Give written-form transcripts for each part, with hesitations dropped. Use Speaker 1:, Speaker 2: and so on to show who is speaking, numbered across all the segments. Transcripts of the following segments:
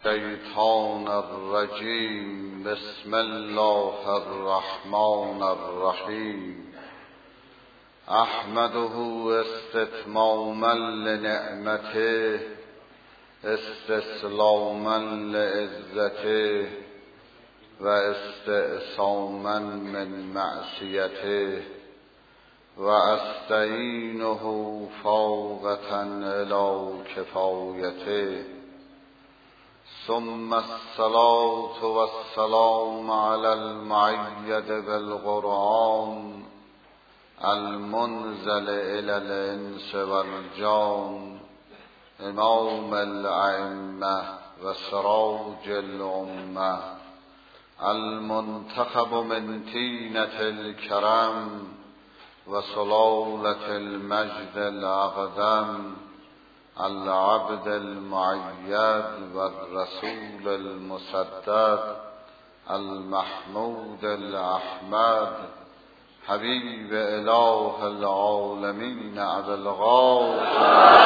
Speaker 1: الشیطان الرجیم. بسم الله الرحمن الرحیم. احمده استتماما لنعمته استسلاما لعزته و استعصاما من معصیته و استعینه فوقة الی کفایته. ثم الصلاة والسلام على المؤيد بالقرآن المنزل إلى الإنس والجان إمام الأئمة وسراج الأمة المنتخب من طينة الكرم وسلالة المجد الأقدم العبد المؤيد والرسول المسدد المحمود الأحمد حبيب إله العالمين أبي القاسم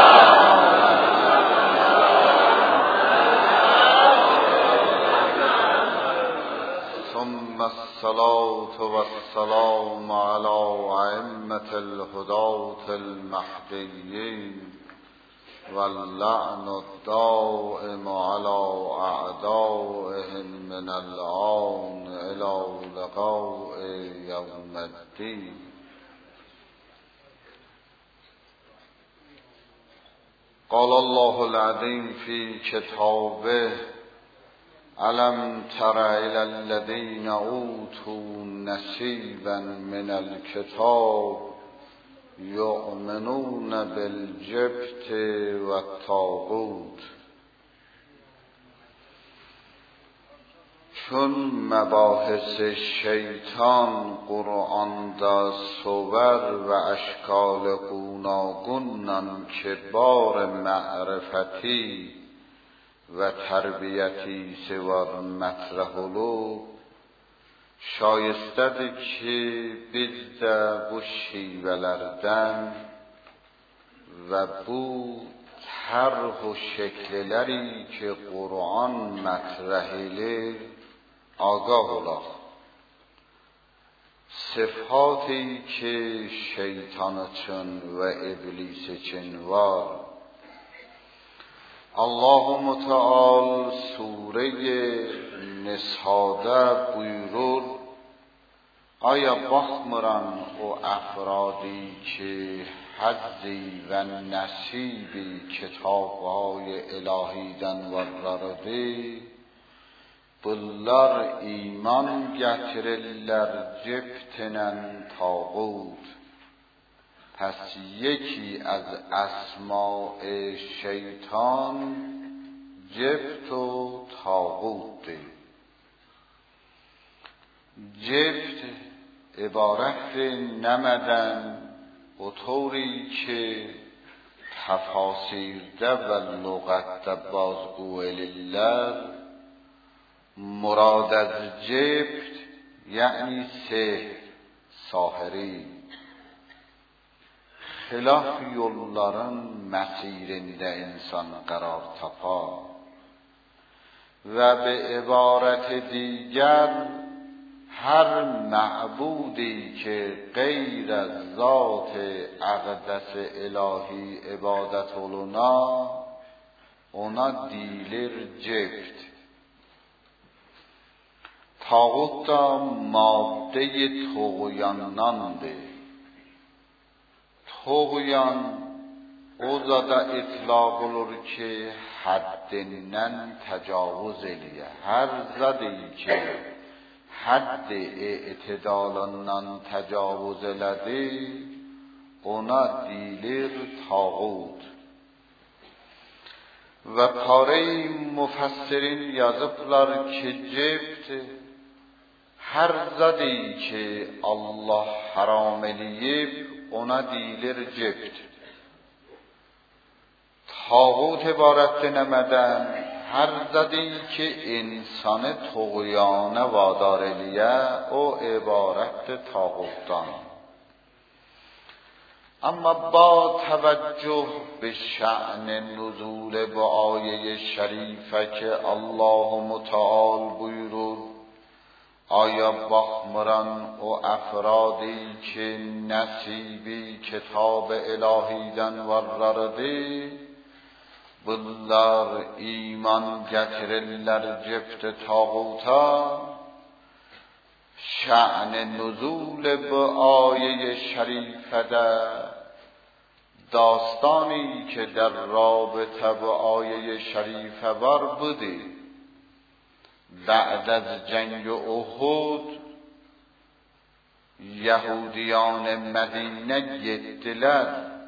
Speaker 1: ثم الصلاة والسلام على أئمة الهداة المهديين واللعن الدائم على أعدائهم من الآن إلى لقاء يوم الدين. قال الله العظيم في كتابه: ألم تر إلى الذين أوتوا نصيبا من الكتاب یؤمنون بالجبت و الطاغوت. چون مباحث شیطان قرآن دا صور و اشکال گوناگونن که بار معرفتی و تربیتی سوار مطرحولو şayestedir ki biz de bu şivelerden ve bu terh و şekilleri ki Kur'an مطرحیlir آگاه olaq. Sıfatı ki şeytan için ve iblis için var. Allah-u Muteal Sure-i Nisa'da buyurur: آیا baxmıran o افرادی که حظی و نصیبی کتاب‌های الهیdən varlardı, bunlar iman gətirirlər cebtlə tağut. Pes yeki az asma-i şeytan cebt و tağutdir. جبت عبارت نمدن و طوری که تفاسیرده و لغت بازگو الیلر مراد از جبت یعنی سحر، ساحری. خلاف yolların مسیرinde insan قرار tapar و به عبارت دیگر هر معبودی که غیر از ذات اقدس الهی عبادت oluna ona دیلر جبت. طاغوت da ماده طغیانdandır. طغیان o zada اطلاق olur ki haddindən təcavüz eləyə. Hər zadı ki حد اعتدالından təcavüz elədi ona دیلر طاغوت. Və pare-i müfəssirin yazıblar ki cebt hər zadı ki Allah haram eləyib ona دیلر cebt. طاغوت عبارت نمدن هر زدی که انسان طغیانه وادار الیه او عبارت طاغوتان. اما با توجه به شأن نزول با آیه شریفه که الله متعال بuyurur آیا باخمران و افرادی که نصیبی کتاب الهیden varlardı bunlar iman getirirler cepte tağuta شأن نزول به آیه شریفه داستانی که در رابطه با آیه شریفه بار بودی بعد از جنگ احد یهودیان مدینه گتtiler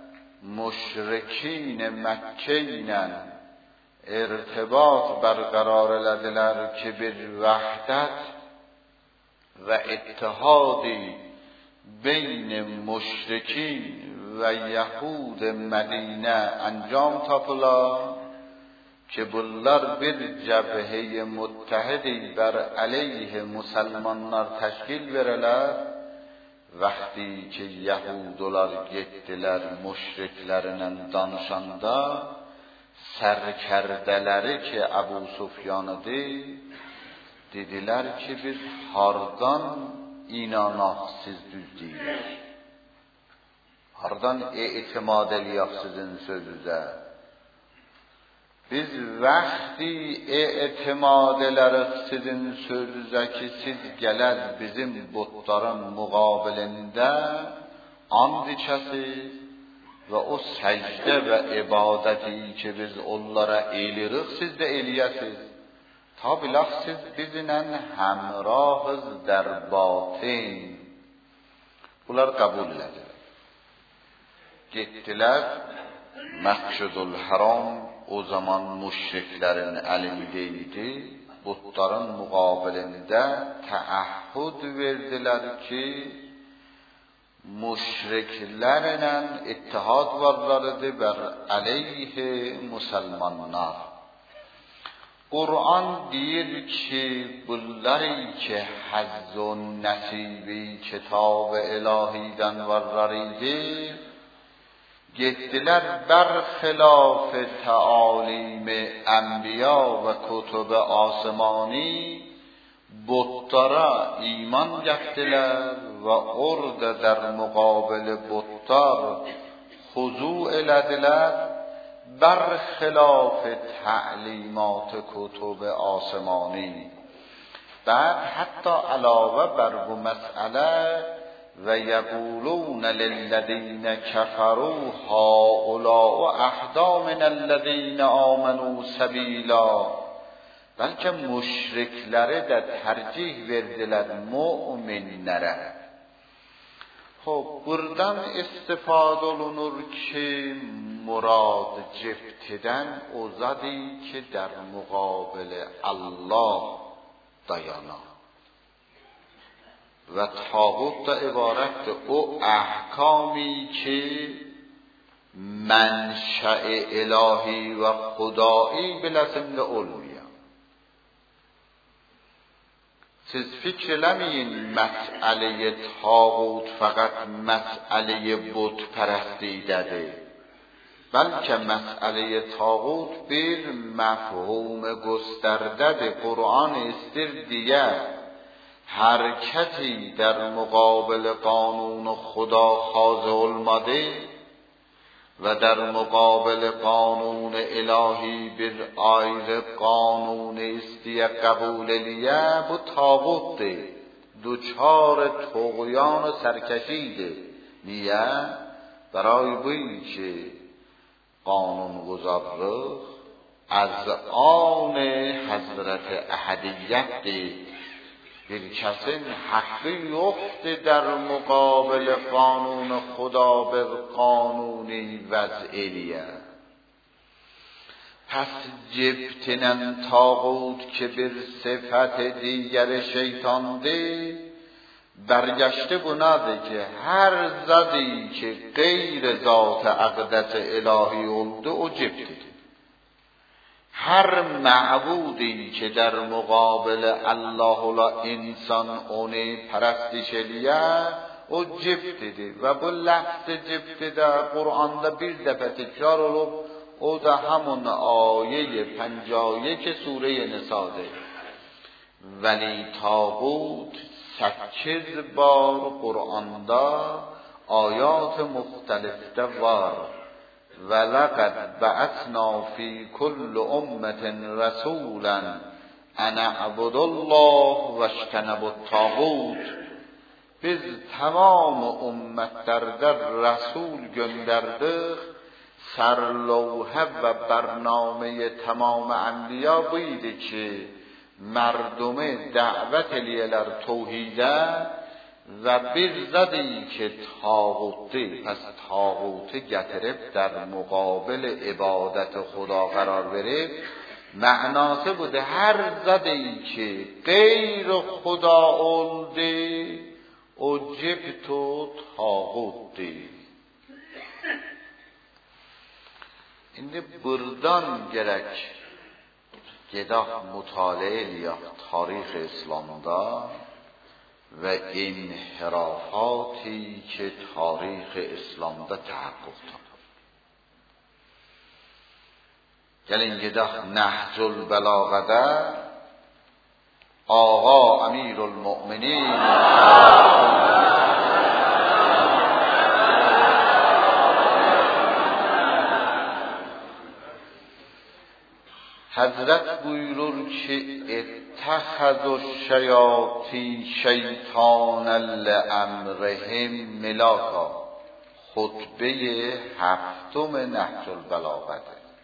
Speaker 1: مشرکین مکه'ین ارتباط برقرار لدیler که bir وحدت و اتحادی بین مشرکین و یهود مدینه انجام tapıla که bunlar bir cebhe متحدی بر علیه مسلمانlar teşkil vereler vaqti ki Yahudiler gittiler müşriklerinin danışanda serkerdeleri ki Ebu Sufyan'dı dediler ki biz hardan inanaq siz düz deyil hardan e'timad eliyaq sizin sözünüze biz vaqti e'timad ederiq sizin sözünüze ki siz gələr bizim butların müqabilində and içəsiz və o səcdə və ibadəti ki biz onlara eylirik siz də eləyəsiz ta bilaq siz bizlə həmrahız در batin bunlar qəbul edilər getdilər Məscidül Haram o zaman müşriklerin elindeydi. Butların muqabilində təəhhüd verdiler ki müşriklerle ittihad varlardı bər aleyhi musalmanlar. Kur'an deyir ki bunları ki hazz و nasibi kitab ilahiden varlarıydı. Getdiler برخلاف تعالیم انبیا و کتب آسمانی بت‌lara ایمان گرفتیler و orada در مقابل بت‌lar خضوع elediler برخلاف تعلیمات کتب آسمانی بعد حتی علاوه بر bu مسئله و یقولون للذین کفروا هؤلاء اهدی من الذین آمنوا سبیلا بلکه müşrikləri də tərcih verdilər müminlərə. Buradan istifadə olunur ki murad ciftidən o zadi ki در مقابل Allah dayanar. و طاغوت دا عبارت او احکامی که منشأ الهی و خدایی بلسند علویه siz fikr eləməyin مسئله طاغوت فقط مسئله بت پرستیدədir بلکه مسئله طاغوت bir مفهوم گستردədir قرآن istəyir دیگه حرکتی در مقابل قانون خدا خاضع olmadı و در مقابل قانون الهی bir ayrı قانون istiyə qəbul eləyə bu tağutdur دوچار طغیان و سرکشیdir niyə برای بویی که قانون گذارlıq از آن حضرت احدیتdir bir kəsin haqqı yoxdur در مقابل قانون خدا bir qanuni vəz eləyə. پس جبتنن طاغوت که bir صفت دیگر şeytandır برگشته bunadır ki her zadi که غیر ذات اقدس الهی oldu o cibtidir. هر معبودی که در مقابل الله و انسان اونی پرستش لیه o cib dedi və bu lafz cibdi də Qur'anda bir dəfə təkrar olub, o da همون آیه 51 سوره نساء. ولی طاغوت 8 بار قرآنda آیات مختلف var. ولقد بعثنا في كل أمة رسولا أن اعبدوا الله واجتنبوا الطاغوت. biz tamam ümmətlərdə rəsul göndərdik. سرلوحه و برنامه تمام انبیا bu idi ki mərdumu dəvət eləyələr توحیده و bir zadi ki tağutdir. پس tağutu gətirib در مقابل عبادت خدا قرار verib. معنası budur. Hər zadi ki غیر خدا oldu o cibt و tağutdir. İndi buradan gerek gedək mütaliə eləyək tarix İslamda ve inhirafati ki tarix İslamda təhəqqüq tapır. Gəlin gedək Nəhcül Bəlağədə Ağa Əmirülmüminin Həzrət buyurur ki, اتخذوا الشیاطین شیطانا لامرهم ملاکا. خطبه 7 نهج البلاغه.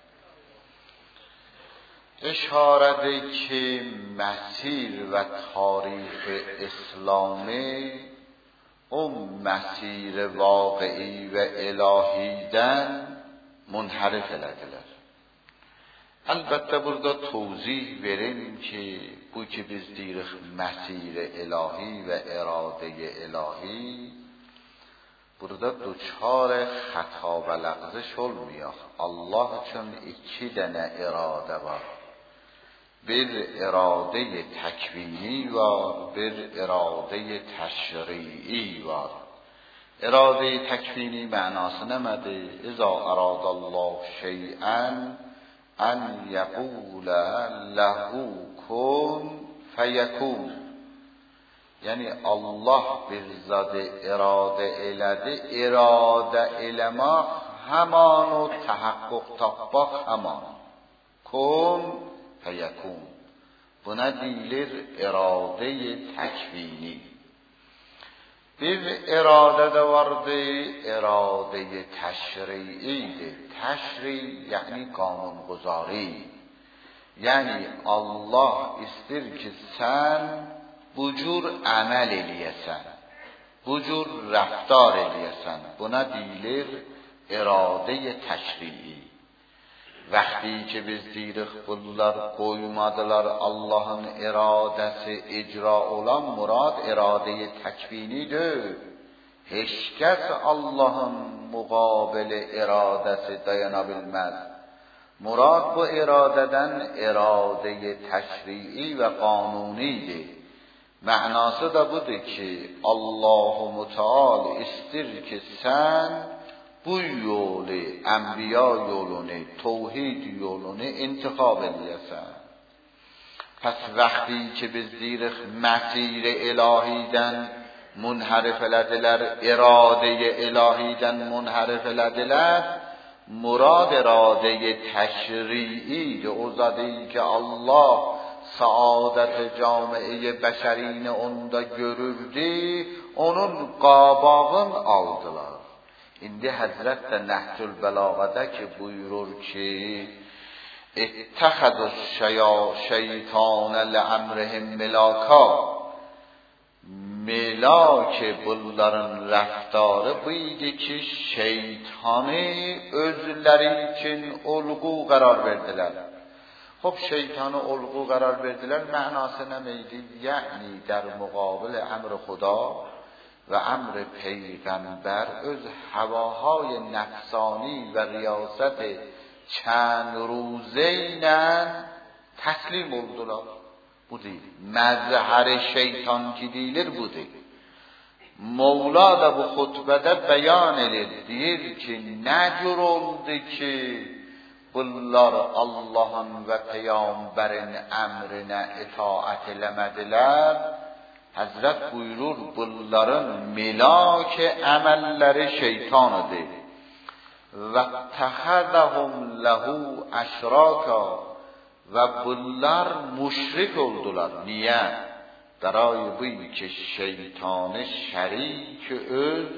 Speaker 1: اشاره که مسیر و تاریخ اسلامی اون مسیر واقعی و الهیدن منحرف elədilər. Əlbəttə burada توضیح verim ki bu ki biz deyirik məsir ilahi və iradə ilahi, burada duçar xəta və ləğziş olmayaq. Allah üçün 2 dənə iradə var. Bir iradə təkvini var, bir iradə təşrii var. İradə təkvini mənası nədir? İza aradallah şey'ən ان یقول له کن فیکون. یعنی Allah bir zadı irade elədi, iradə eləmək həman o təhəqqüq tapmaq həman. Kun feyekun. Buna deyilir iradə-i təkvini. Bir iradə də vardı, iradə-i təşri'idir. Təşri yəni qanunquzari. Yəni Allah istir ki sən bu cür əməl eləyəsən, bu cür rəftar eləyəsən. Buna deyilir iradə-i təşri'i. Vəqti ki biz deyirik bunlar qoymadılar Allahın iradəsi icra olan murad iradə-i təkvinidir. Heç kəs Allahın müqabili iradəsi dayana bilməz. Murad bu iradədən iradə-i təşri'i və qanunidir. Mənası da budur ki Allah-u Müteal istir ki sən bu yolu, enbiya yolunu, tevhid yolunu intixab eləyəsən. Pəs vəqti ki biz deyirik məsir ilahiden munharif elədilər, iradə-i ilahiden munharif elədilər, murad iradə-i təşri'idir. O zadı ki Allah saadət camiye bəşərini onda görürdü, onun qabağını aldılar. İndi Həzrət də Nəhcül Bəlağədə ki buyurur ki اتخذوا الشیطان لامرهم ملاکا. Melak bunların rəftarı bu idi ki şeytanı özləri üçün olğu qərar verdilər. Xub şeytanı olğu qərar verdilər mənası nə idi? Yəni در مقابل امر خدا و امر پیغمبر öz هواهای نفسانی و ریاست چند روزه ilə təslim oldular. Bu deyil. Məzhər şeytan ki deyilir bu deyil. Mevla da bu xutbədə bəyan edir. Deyir ki, nə cür oldu ki, bunlar Allah'ın və Peyğəmbərin əmrinə itaat eləmədilər. Həzrət buyurur, bunların milak əməlləri şeytanıdır. Və təxədəhum ləhu əşraka və bunlar müşrik oldular. Niyə? Darayı bu ki şeytanı şərik öz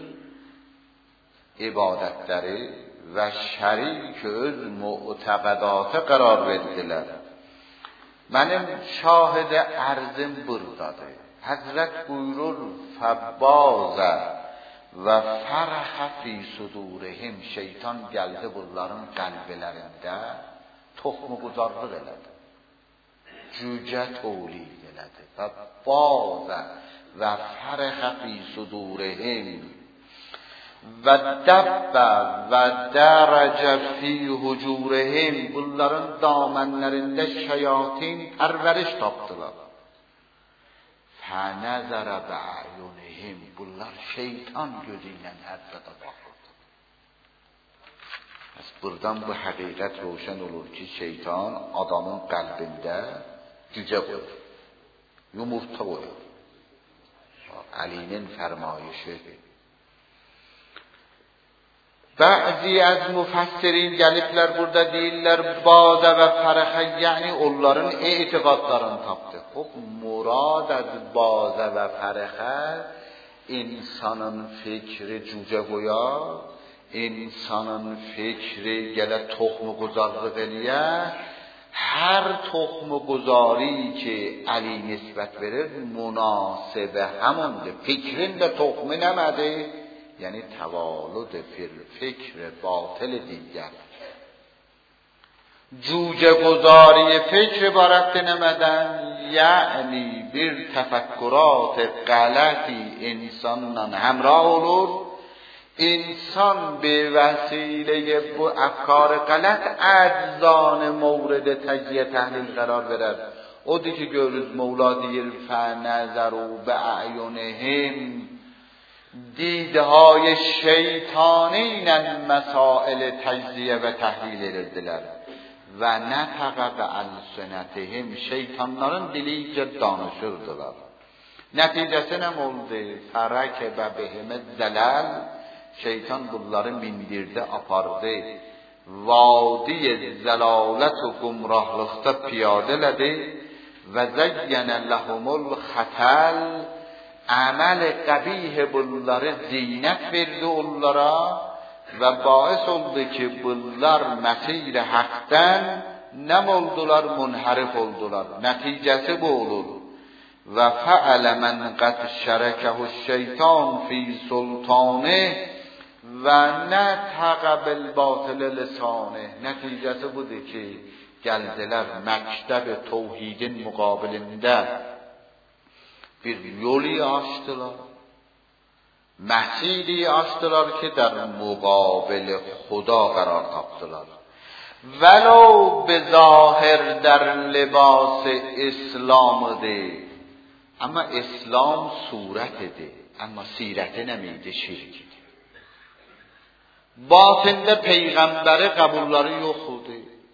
Speaker 1: ibadətləri və şərik öz mu'təqədatı qərar verdilər. Mənim şahid ərzim buradadır. Həzrət buyurur, fəbbazə və fərhə fi sudurihim, şeytan gəldi bunların qəlblərində toxmu quzarlıq elədi, cücə tolid elədi. Fəbbazə və fərhə fi sudurihim və dəbbə və dərəcə fi hucurihim, bunların damənlərində şeyatin pərvəriş tapdılar. Fənəzərə bə'yunihim, bunlar şeytan gözü ilə həddədə baxırdı. Bəs buradan bu həqiqət roşan olur ki, şeytan adamın qəlbində cücə qoyur, yumurta qoyur. Əlinin fərmayişidir. Bəzi az müfəssirin gəliblər burada deyirlər, bazə və fərəxə, yəni onların etiqadlarını tapdı. Xub, murad az bazə və fərəxə insanın fikri cücə qoyar, insanın fikri gələ toxmu quzarlıq eləyə, hər toxmu quzari ki Əli nisbət verir, münasibə həmundur. Fikrin də toxmu nəmədir? Yəni təvalud fil fikr batil دیگر. جوجه گذاری فکر عبارت نمدن، یعنی bir تفکرات غلطی insanla همراه olur. انسان به وسیله bu افکار غلط adzan مورد تجزیه تحلیل قرار verir. Odur ki görürüz Mevla deyir فَنَظَرُوا بِأَعْيُنِهِمْ، دیدهای şeytani ilə مسائل تجزیه و تحلیل edirdilər. Və nətəqə və əl-sünətihim, şeytanların dili ilə danışırdılar. Nəticəsi nə oldu? Fərəkə və behimə zələl, şeytan bunları mindirdi, apardı. Vadiyə zəlalət və qumrahlıqda piyadələdi və zəyyənə ləhumul xətəl, əməl qəbih bunları zinət verdi onlara və bais oldu ki bunlar məsir haqdan nəm oldular, munhərif oldular. Nəticəsi bu olur. Və fəələ mən qəd şərəkəhu şeytan fi sultanı və nətəqə bil batil lisanı. Nəticəsi budur ki gəldilər məktəb-i tevhidin müqabilində bir yolu açtılar. Məsiri açtılar ki در مقابل خدا قرار tapdılar. ولو به ظاهر در لباس اسلامdır. Ama İslam suretidir. Ama sireti nemiydi, şirkidir. Batında peygamberi kabulları yoktu.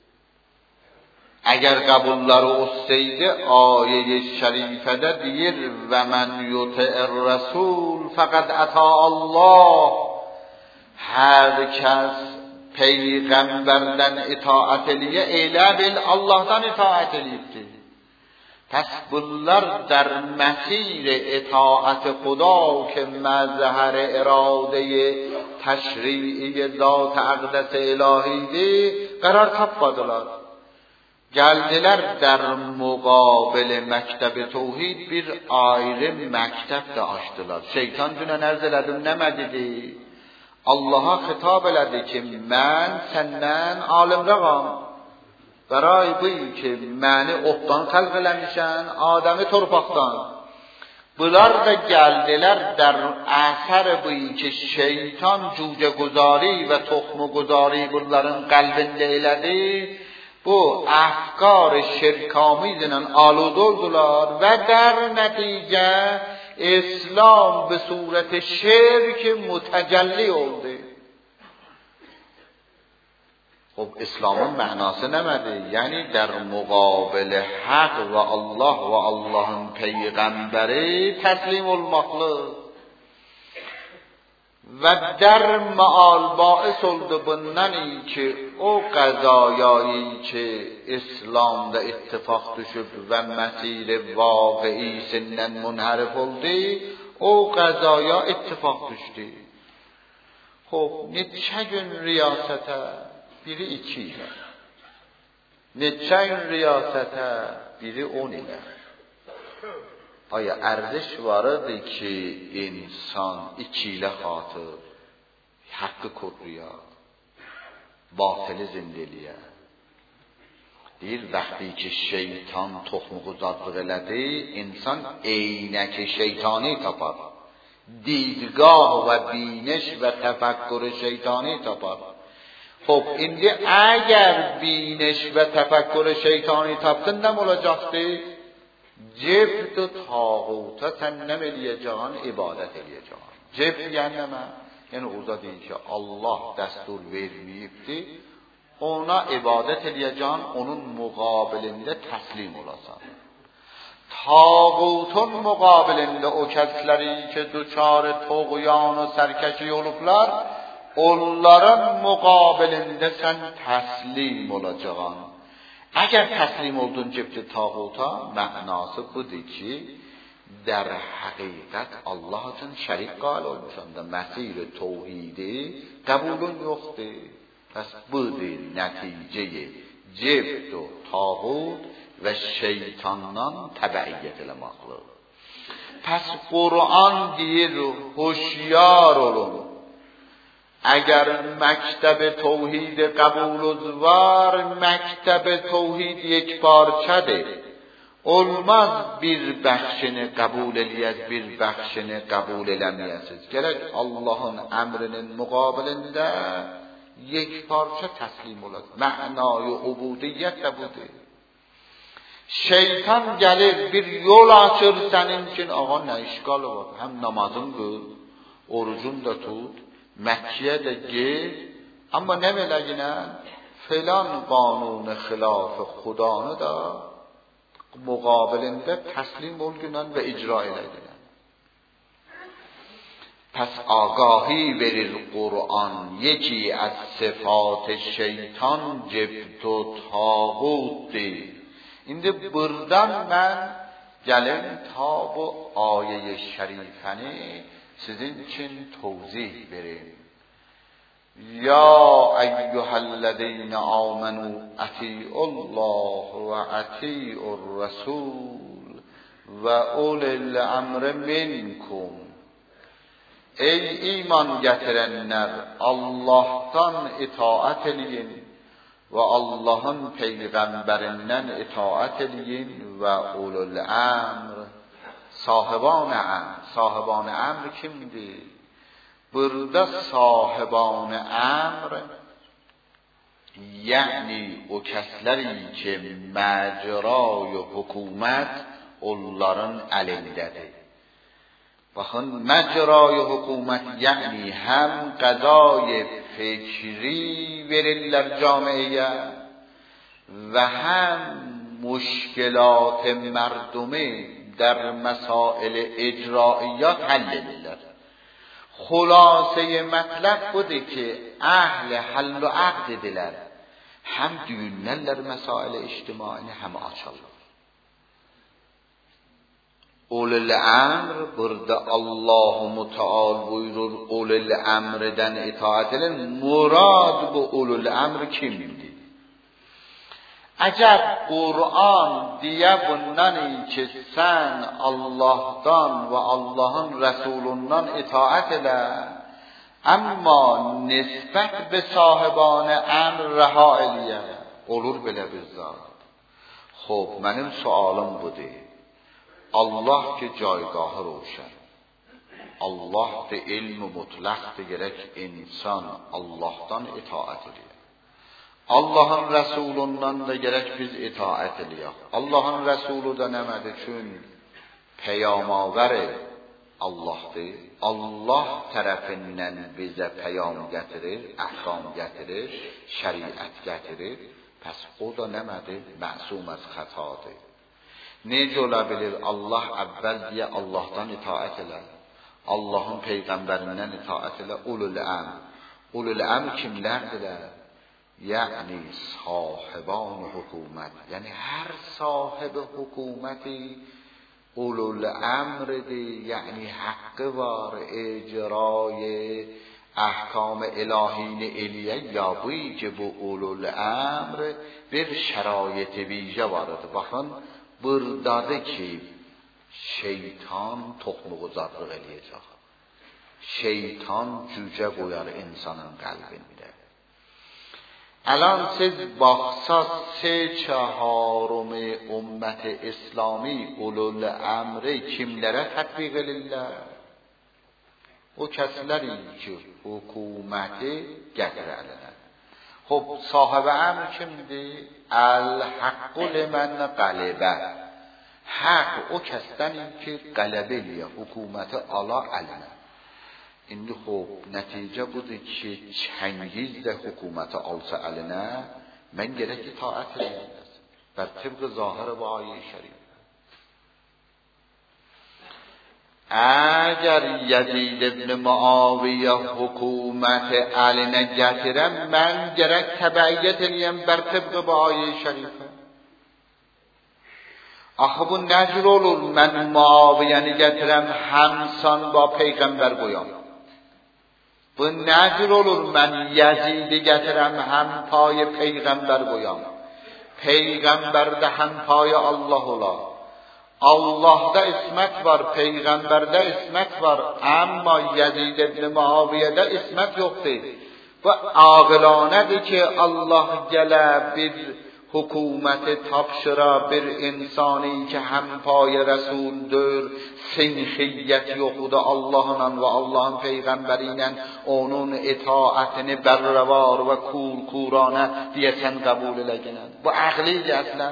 Speaker 1: Eğer kabulları olsaydı ayet-i şerifede deyir ve men yuti'ir rasul fakat ata Allah. Herkes peygamberden itaat eliye, elə bil Allah'tan itaat eliyibdi. Pes bunlar در مسیر اطاعت خدا که مظهر اراده تشریعی ذات اقدس الهیdi قرار tapmadılar. Geldiler در مقابل مکتب توحید bir ayrı məktəb də açtılar. Şeytan dünən ərz elədim, nəmə dedi? Allah'a xitab elədi ki, mən səndən alimrağam. Bəray bu ki, məni otdan xəlq eləmişən, Adəmi torpaqdan. Bunlar da gəldilər در əsər bu ki, şeytan cücə guzari və toxmu guzari bunların qəlbində elədi. Bu افکار شرک‌آمیز ilə alud oldular və در nəticə اسلام به صورت شرک متجلی oldu. خب اسلام معناسه نمده، یعنی در مقابل حق و الله و Allah'ın پیغمبری تسلیم olmaqlı و در معال باعث oldu bundan ki o qazayایی که اسلامda اتفاق düşüb və məsir vaqiisindən munharif oldu، o qazaya اتفاق düşdü. خب neçə gün riyasətə biri 2 ilə, neçə gün riyasətə biri 10 ilə. Aya ərziş vardı ki insan 2 ilə xatır haqqı korruya, batılı zindeliyə. Deyir, vəqti ki şeytan toxmuğu zadlıq elədi, insan eynəki şeytani tapar. Didgah və biniş və təfəkkür şeytani tapar. خب indi əgər biniş və təfəkkür şeytani tapdın, nə olacaqdı? Cebd tağuta tənnəm eləyəcəğən, ibadət eləyəcəğən. Cebd yəni nə? Yəni orada deyir ki, Allah dəstur verməyibdir, ona ibadət eləyəcəğən, onun müqabilində təslim olasan. Tağutun müqabilində o kəsləri ki, duçarı toğuyan və sərkəşi olublar, onların müqabilində sən təslim olacağın. Əgər təslim oldun cebdi tağuta, mənası budur ki, در حقیقت Allah üçün şərik qail olmuşsan da məsir tevhidi qəbulun yoxdur. Pəs budur nəticəyi cebd و tağut və şeytandan təbəiyyət eləməklə. Pəs Qur'an deyir, hoşyar olun. اگر مکتب توحید قبول var, مکتب توحید یک parçadır. Olmaz bir bəxşini qəbul eləyəz, bir bəxşini qəbul eləməyəsiz. Gərək Allah'ın əmrinin müqabilində یک parça təslim olacaq. Mənayı ubudiyyət də budur. Şeytan gəlir bir yol açır sənin üçün, ağa nə işqalı var? Həm namazın qıl, orucun da tut, Məkkiyə də gir, amma nə mələyinə filan qanun xilaf xudanı da müqabilində təslim olgunən və icra elədilər. Pəs ağahi verir Qur'an, yeki az sıfat şeytan cebd و tağutdir. İndi buradan mən gəlin ta bu ayə-i şərifəni sizin için tevzih verin. Ya eyyühellezine amenu ati'ullah ve ati'ur rasul ve ulil emri minkum. Ey iman getirenler, Allah'tan itaat edin ve Allah'ın peygamberinden itaat edin ve ulul emr. Sahiban emr kimdir? Burada sahiban emr yani o kəsləri ki məcrای hökumət onların əlindədir. Baxın, məcrای hökumət yani həm qəzay fikri verirlər camiyə və həm müşkilat mردمی در مسائل اجرائیات حل edilir. Xülasə mətləb budur ki, əhl həll و عقد edilir. Həm düyünlərlər məsail ictimai, həm açarlar. Ulul əmr, burada Allah-u Müteal buyurur, ulul əmrdən itaat edin. Murad bu ulul əmr kimdir? Əcəb Qur'an deyə bundan ki sən Allah'dan və Allah'ın Rəsulundan itaat elə, amma nisbət be sahibanə əmr rəha eləyə. Olur belə bir zat. Xob, mənim sualım budur. Allah ki caygahı roşən. Allah da ilmi mutlaqdır, gərək insan Allah'dan itaat edir. Allah'ın Resulundan da gerek biz itaat eləyək. Allah'ın Resulü da nəmədir? Çün peyamaver Allah'dır. Allah tərəfindən bizə peyam gətirir, əhkam gətirir, şəriət gətirir. Pəs o da nəmədir? Məsum az xətadır. Necə ola bilir Allah əvvəl deyə Allahdan itaət elə, Allahın peyğəmbərindən itaət elə, ulul əmr. Ulul əmr kimlərdirlər? Yəni sahiban hökumət. Yəni hər sahib hökuməti ulul əmrdir. Yəni haqqı var icrای احکام الهین الیه یابویی که bu ulul əmr bir şərait vijə vardır. Baxın, buradadır ki şeytan toxmuğu zarlıq eləyəcək. Şeytan cücə qoyar insanın qəlbində. الان siz baxsaz 3/4 ümmət İslami ulul əmri kimlərə tətbiq edirlər? O kəsləri ki, hökuməti gətirərlər. Xub, sahib əmr kimdir? Əl-haqqu limən qəlibə. Haqq o kəsdəndir ki, qələbə eləyə, hökuməti ala əlinə. İndi xub, nəticə budur ki, Çəngiz də hökuməti alsa əlinə, mən gərək itaət edəyəm. Bər tibq zahir və ayə şərif. اگر یزید ابن معاویه حکومت علی گرم من گرک تبعیت eləyəm bər طبق bu ayə şərifə. Axı bu necür olur? Mən Muaviyəni gətirəm həmsan ba peyğəmbər qoyam. Bu necür olur? Mən Yezidi gətirəm həm pay peyğəmbər qoyam. Peyğəmbər də həm pay Allah olar. Allah'da ismet var, peygamberde ismet var ama Yezid ibn Muaviye'de ismet yoktur. Bu ağılanedir ki Allah gələ bir hükümeti tapşıra bir insani ki hem pay Resul'dür, sinxiyyət yoxudur Allah'la ve Allah'ın peygamberiyle onun itaatini berrevar ve kurane diyesen kabul elegenen. Bu ağlıydı aslen.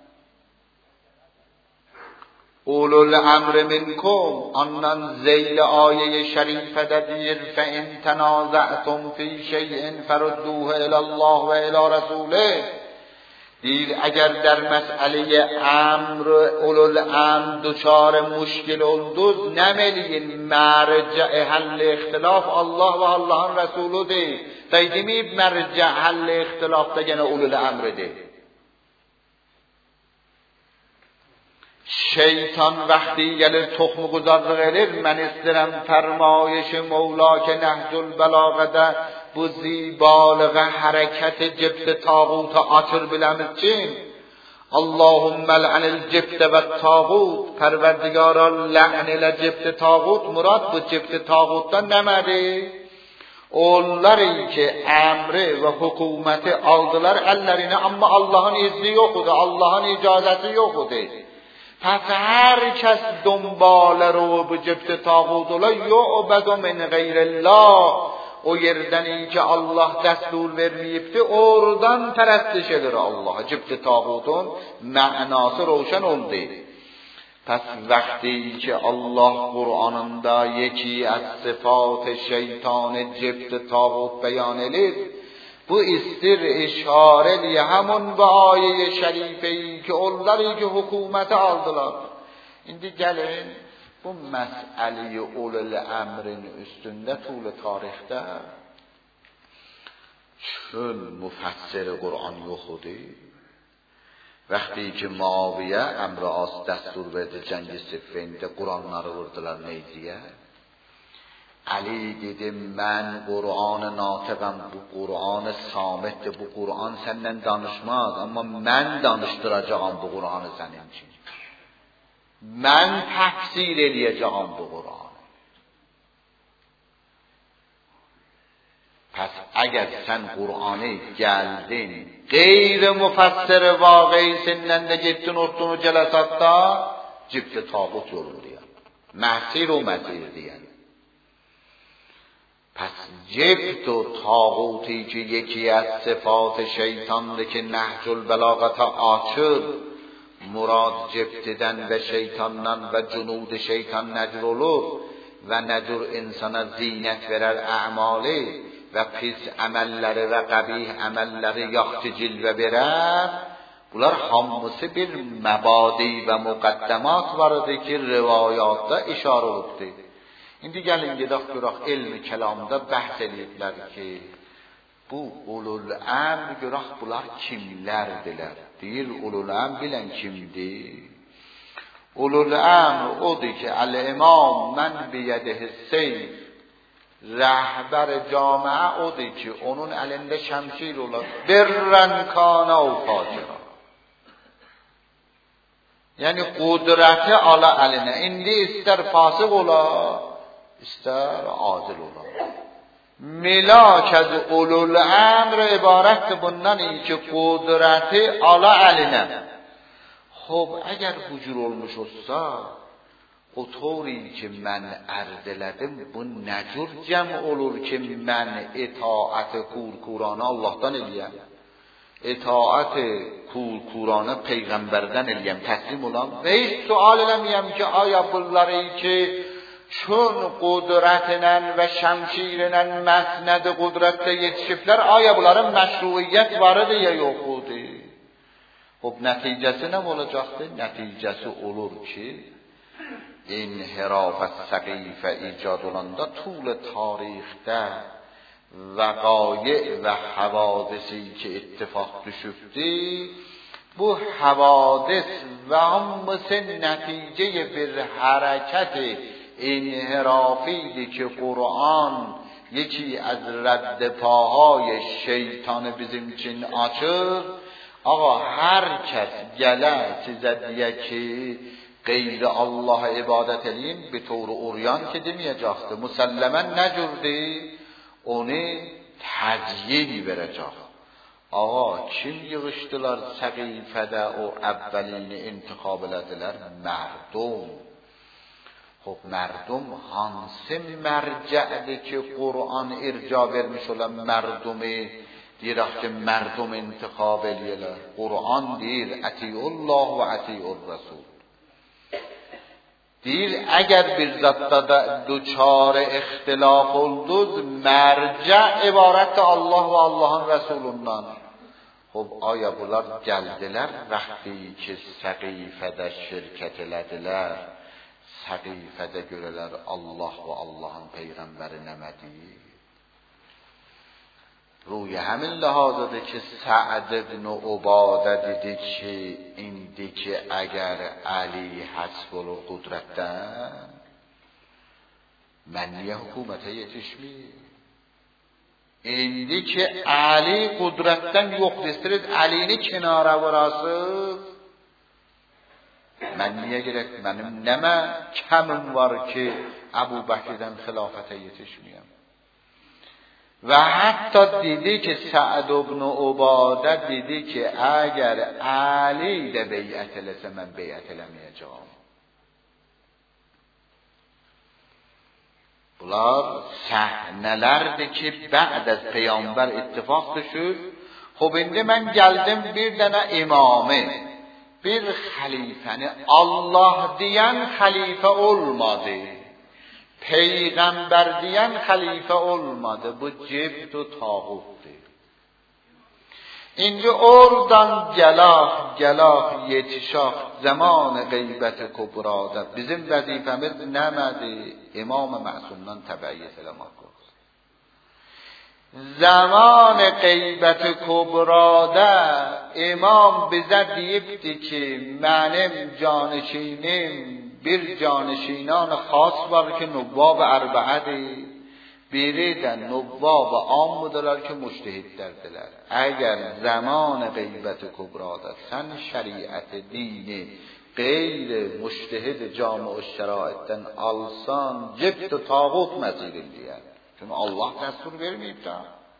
Speaker 1: اولو الامر منکم آنان ذیل آیه شریفه دیر فان تنازعتم فی شیء فردوه الی الله و الی رسوله. دیر اگر در مسئله امر اولو الامر دچار مشکل oldunuz نملیین مرجع حل اختلاف الله و Allah'ın Resulüdür. Deydimiyib مرجع حل اختلاف da gene اولو الامرdir. Şeytan vaqti gəlir toxmu quzarlıq edir. Mən istəyirəm fərmayişi Mevla ki Nəhcül Bəlağədə bu zibalığa hərəkət cibd tağutu açır biləmiz ki Allahümme lənil cibd və tağut. Pərverdigara lən ilə cibd tağut. Murad bu cibd tağutdan nəmədir? Onlar ki əmri və hökuməti aldılar əllərinə amma Allah'ın izni yoxudur, Allah'ın icazəti yoxudur. پس هر کس دنبال رو به جبت تاغوت ola یعبد من غیر الله o yerden ki Allah destur vermeyipti oradan pərəstiş edir Allah. Cibti tağutun mənası roşan oldu. Pes vaqti ki Allah Kur'anında yeki az sıfat şeytan cibti tağut beyan edir. Bu istir işareli همون به آیه şərifeyi ki onları ki hükümeti aldılar. İndi gəlin bu məsələyi ulul əmrin üstündə tul tarixdə çün müfəssir Qur'an yoxudur. Vaqti ki Muaviyə əmr as dəstur verdi cəngi Siffində Qur'anları vurdular neydiyə? Ali dedim mən Qur'anı natiqəm, bu Qur'anı samitdir, bu Qur'an səndən danışmaz, amma mən danışdıracağım bu Qur'anı sənin üçün. Mən təfsir eləyəcəyim bu Qur'anı. Pəs əgər sən Qur'anı gəldin, qeyri-müfəssir vaqiisindən də getdin, otdun o cələsatda, cibd-i tağut yolu deyən, məsir o məsir deyən. پس جبت و طاغوتی که یکی از صفات شیطان که نهج البلاغت آچر مراد جبتدن و شیطانن و جنود şeytan necr olur. ve nedur insana zinet verer a'mali ve pis amelleri ve qabih amelleri yaxşı cilve verer. Bunlar hamısı bir mebadi ve muqaddemat var idi ki rivayatda işarə olubdu. İndi gəlin gedək görək elmi kəlamda bəhs ediblər ki bu ulul əmr görək bunlar kimlərdirlər? Deyir ulul əmr bilən kimdir? Ulul əmr odur ki el-imam mən biyədihi seyf, rəhbər camiə odur ki onun əlində şəmşir olar, birrən kana o facira. Yəni qudrəti ala əlinə. İndi istər fasıq ola, istər adil ola. Milak az ulul əmr ibarətdir bundan ki qudrəti ala əlinə. Xob, əgər bu cür olmuş olsa, o طوری ki mən ərz elədim, bu nə cür cəm olur ki mən itaət kurkurana Allahdan eləyəm, itaət kurkurana peyğəmbərdən eləyəm, təslim olam və heç sual eləməyəm ki aya bunları ki çün qudrətlə və şəmşirlə məsnəd qudrətdə yetişiblər, aya bunların məşruiyyət varıdır ya yoxudur? Xob, nəticəsi nə olacaqdır? Nəticəsi olur ki inhiraf səqifə icad olanda طول tarixdə vəqayi və havadisi ki ittifaq düşübdir, bu havadis və hamısı nəticə bir hərəkət انحرافی که قرآن یکی از رد پاهای شیطان bizim için açır. آقا هر کس گله چیزد یکی غیر الله عبادت eləyim به طور اوریان که deməyəcəkdir. Müsəlləmən nə cürdür? Onu təcyin verəcək. Ağa kim yığışdılar səqifədə o əvvəlini intiqab elədilər? Mərdum. خب مردم hansı mərcədir ki Qur'an irca vermiş olan mərdumi deyirək ki mərdum intiqab eləyirlər. Qur'an deyir ətiyullah və ətiyur rəsul. Deyir əgər bir zatda da duçar ixtilaf olduz, mərcə ibarət Allah və Allahın rəsulundan. Xob aya bunlar gəldilər vaxtı ki səqifədə şirkət elədilər. Səqifədə görələr Allah və Allahın peyğəmbəri nəmədi. Ruy həmin ləhazədir ki Sə'd ibn Ubadə dedi ki indi ki əgər Əli həsb olur qudrətdən mən niyə hökumətə yetişmiyim? İndi ki Əli qudrətdən yoxdur, istəyiz Əlini kənara vurasız. Mən niyə gerek? Mənim nəmə kəmim var ki Əbu Bəkirdən xilafətə yetişməyəm. Və hətta dedi ki Sə'd ibn Ubadə dedi ki əgər Əli də beyət eləsə mən beyət eləməyəcəm. Bunlar səhnələrdir ki bə'd az Peyğəmbər ittifaq düşür. Xob indi mən gəldim bir dənə imamı, bir xəlifəni Allah deyən xəlifə olmadı. Peyğəmbər deyən xəlifə olmadı. Bu cibt و tağutdur. İndi oradan gəlaq yetişaq zaman qeybət kubrada. Bizim vəzifəmiz nəmədir? İmam məsumdan təbəyyət eləmək. Zaman qeybət kubrada imam bizə deyibdi ki mənim canişinim bir canişinan xas var ki nubab ərbəədir. Biri də nubab ammıdırlar ki müştehidlərdirlər. Əgər zaman qeybət kubrada sən şəriəti dini qeyr müştehid cami-ü şəraitdən alsan cibt و tağut məzilin deyər. Çünkü Allah dəstur vermeyip de.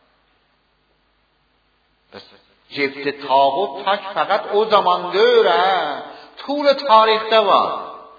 Speaker 1: Cebde tağut tak fakat o zaman değil ha. طول tarihte var.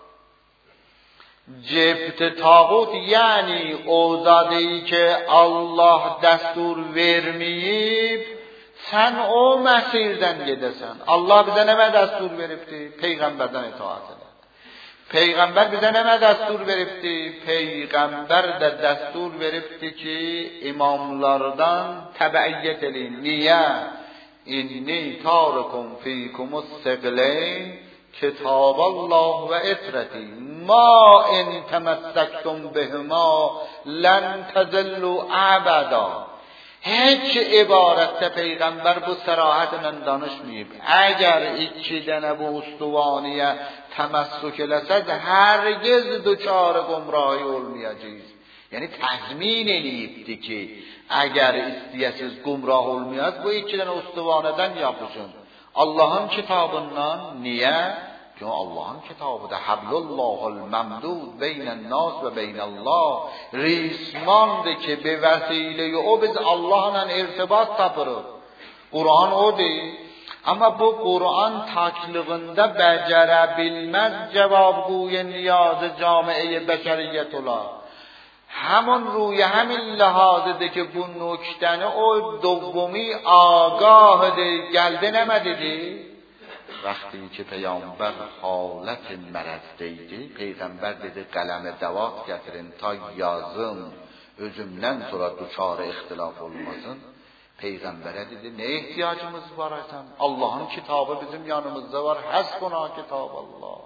Speaker 1: Cebde tağut yani o zadeyi ki Allah dəstur vermeyip sen o məsirdən gedəsən. Allah bize ne dəstur veripti? Peyğəmbərdən itaat edər. Peygamber bize neme destur veripti? Peygamber de destur veripti ki imamlardan tebeyyet edin. Niye? İnni tarikum fîkumus segleyn kitab Allah ve itreti ma in temessaktum bihima لن تضلوا ابدا. هیچ عبارت پیغمبر bu صراحتن danışmayıp eğer iki dene bu ustuvaniye temassuk eləsəd hergiz duçar gumrahi olmayacağız. Yani təzmin eləyibdi ki eğer istəyəsiz gumrah olmayaz bu iki dene ustuvaneden yapışın. Allah'ın kitabından niye? Çünkü Allah'ın kitabı da hablullahul memdud beynen nas ve beynallah rismandır ki bir vesileyi o biz Allah'la irtibat tapırıq. Kur'an o değil. Ama bu Kur'an taklığında becerebilmez cevabgoy niyazı camiye beşeriyet ola. Hemen روی همین لحاظه که bu نکتن o دومی آگاه geldi nemedi. وقتی که پیامبر حالت مرضdeydi, peygamber dedi kaleme devat getirin ta yazım özümden sonra duçarı ihtilaf olmasın. Peygambere dedi ne ihtiyacımız var efendim? Allah'ın kitabı bizim yanımızda var. Hasbuna kitaballah.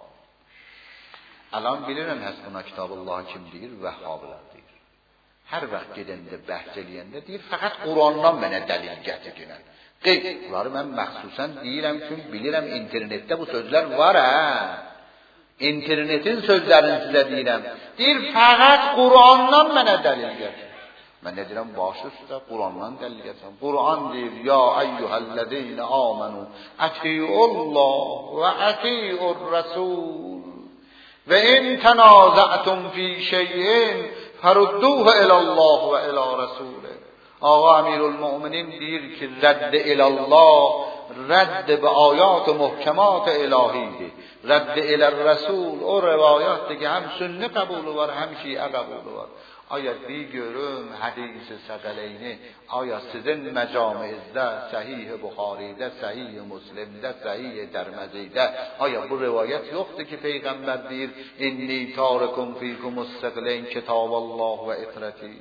Speaker 1: Alan bilirəm hasbuna kitaballah kim deyir? Vehhabiler deyir. Her vaxt gedəndə bəhs eləyəndə deyir faqat Qur'andan mənə dəlil gətirin. Bunları mən məxsusən deyirəm çünki bilirəm internetdə bu sözlər var ha. İnternetin sözlərini sizə deyirəm. Deyir faqat Qur'andan mənə dəlil gətir. Mən nə deyirəm baş üstə Qur'andan dəlil gətirəm. Qur'an deyir ya eyyuhellezine amenu atiullah ve atiur rasul ve in tenaza'tum fi şey'in farudduhu ilallah ve ila rasuله. آقا امیرالمؤمنین دیر که رد الی رد به آیات و محکمات الهی دی رد الی الرسول o روایات که هم سنه قبول var هم şiə قبول var. آیا دیگرم حدیث ثقلینی آیا sizin mecamizdə sahih Buxaridə sahih Müslimdə sahih Tirmizidə آیا bu rivayet yoxdur ki peygamber deyir inni tarikum fikumus ثقلین kitaballah ve itreti.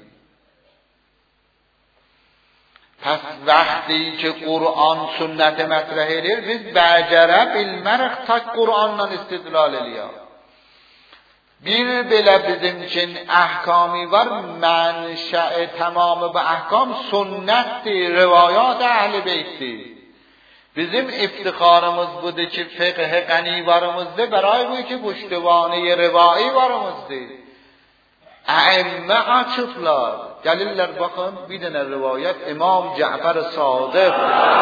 Speaker 1: پس وقتی که قرآن سنت مطرح edir biz becere bilmərik tak Qur'anla istidlal eləyək. Bir belə bizim için ahkami var mənşəi tamamı bu ahkam sünnetdir, rivayat əhl-i beytdir. Bizim iftixarımız budur ki fiqh qani varımızdır, برای bu ki puştivani rivai varımızdır. Əimmə açıqlar. Gəlirlər baxın bir dənə rivayət İmam Cəfər Sadiq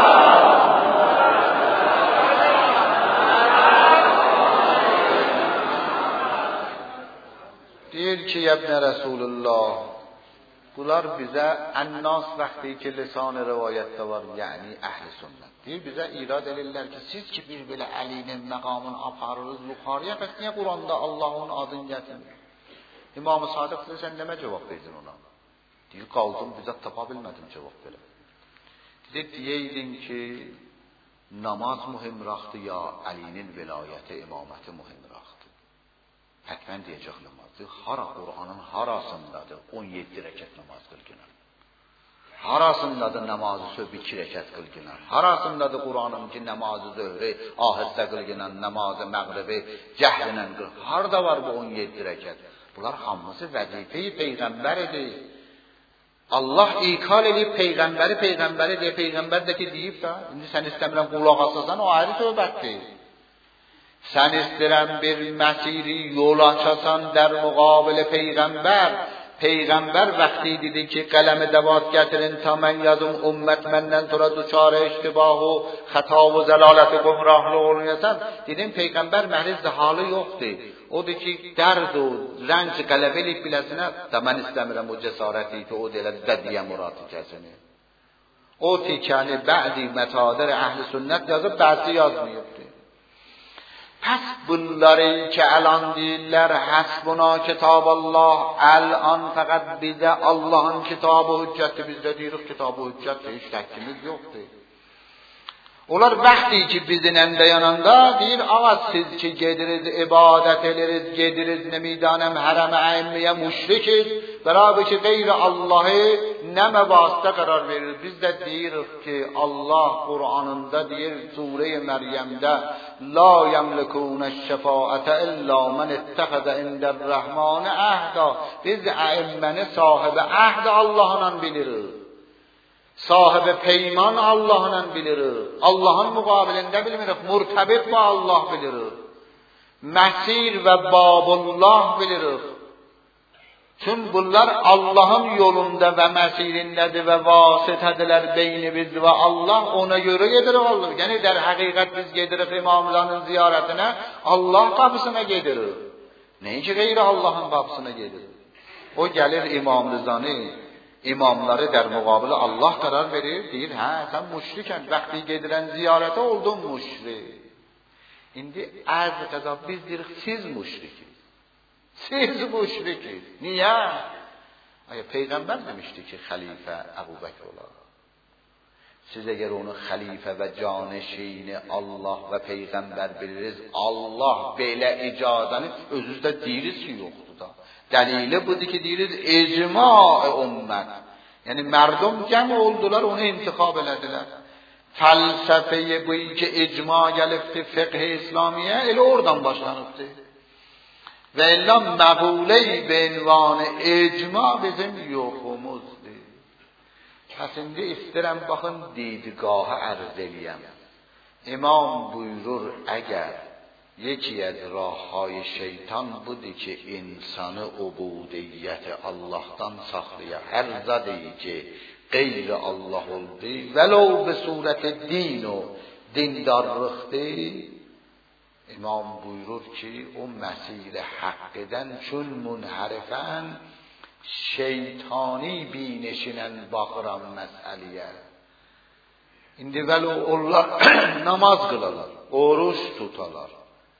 Speaker 1: deyir ki ibn Resulullah bunlar bizə ənnas vaxtı ki lisan rivayətdə var yəni əhl-i sünnət deyir bizə irad edirlər ki siz ki bir belə Əlinin məqamını aparırız yuxarıya bəs niyə Quranda Allahın adını gətirir? İmam Sadiq dedi sən nəmə cavab verdin ona? Deyir qaldım bizzat tapa bilmədim cavab verəm. Dedi deyeydin ki namaz mühimraxtır ya Əlinin vilayəti imaməti mühimraxtır. Hətmən deyəcək namazdır. Hara Qur'anın harasındadır 17 rəkət namaz qılgınar. Harasındadır namazı söb 2 rəkət qılgınar. Harasındadır Qur'anın ki namazı zöhrü ahəstə qılgınar, namazı məğribi cəhllə qılgınar. Harada var bu 17 rəkət? Bunlar hamısı vəzifəyi peyğəmbərdir. Allah ikal edib peyğəmbəri deyə peyğəmbər də ki deyib də indi sən istəmirəm qulaq asasan o ayrı söhbətdir. Sən istəyirəm bir məsiri yol açasan در مقابل peyğəmbər vaxtı dedi ki qələmi dəvat gətirin ta mən yazım ümmət məndən sonra duçar iştibah و xəta و zəlalət و gumrahlıq olmayasan dedim peyğəmbər məhriz halı yoxdur. Odur ki dərd و rənc qələbə elib biləsinə da mən istəmirəm o cəsarəti ki o deyilə dədiyə murad kəsini. O tikəni bəzi mətadər əhl-i sünnət yazıb bəzi yazmayıbdır. پس bunları که الان deyirlər hasbuna kitaballah الان faqat bizə Allahın kitabı hüccətdir bizdə deyirik kitabı hüccətdir heç şəkkimiz yoxdur. Onlar vaxtı ki bizin yanında deyir, ağa siz ki gediriz, ibadət ediriz, gediriz, nemidanəm, hərəm-i əmmiyə müşrikiz, beraber ki qeyri Allah'ı nə məvasitə qərar verir. Biz də deyirik ki, Allah Qur'anında deyir, Sure-i Məryəmdə, La yəmlikunə şəfaətə illa mən ittəxədə indər-rəhmanə əhdə. Biz əimməni sahibi əhd Allah'la bilirik. Sahibi peyman Allah'la bilirik. Allah'ın muqabilində bilmirik. Murtabit və Allah bilirik. Məsir və babullah bilirik. Çünkü bunlar Allah'ın yolunda ve məsirindədir ve vasitədirlər beynimiz ve Allah ona göre gedirik olur. Yani der hakikat biz gedirik imamların ziyaretine, Allah kapısına gedirik. Neyin ki gayri Allah'ın kapısına gedirik. O gelir İmam Rıza'nı, imamları der muqabili Allah karar verir, deyir, hə sen müşriken, vakti gediren ziyarete oldun müşrik. İndi az kadar biz deyirik, siz müşrikiz. Siz müşrikiz. Niye? Peygamber demişti ki halife Ebu Bekir olar. Siz eğer onu halife ve canişini Allah ve peygamber biliriz, Allah belə icazəni özünüzdə deyiriz ki yoktu da. Delili budur ki deyiriz icma-i ümmət. Yani merdum cəm oldular, onu intikab elədilər. Fəlsəfeyi bu ki icma gəlibdi fiqh-i İslamiye, elə oradan başlanıbdı. Ve illa məqule-i be ünvanı icma bizim yoxumuzdur. Pəs indi istirəm baxın didgahı ərz eləyəm. İmam buyurur əgər yeki az rahhay şeytan budur ki insanı ubudiyyəti Allah'tan saxlaya hər zadeyi ki qeyri Allah oldu vəlau be surəti din o dindarlıqdır. İmam buyurur ki o məsir-i haqqıdan çün münhərifən şeytani binişinən baxıram məsəliyə. İndi vəli onlar namaz qılalar, oruç tutalar.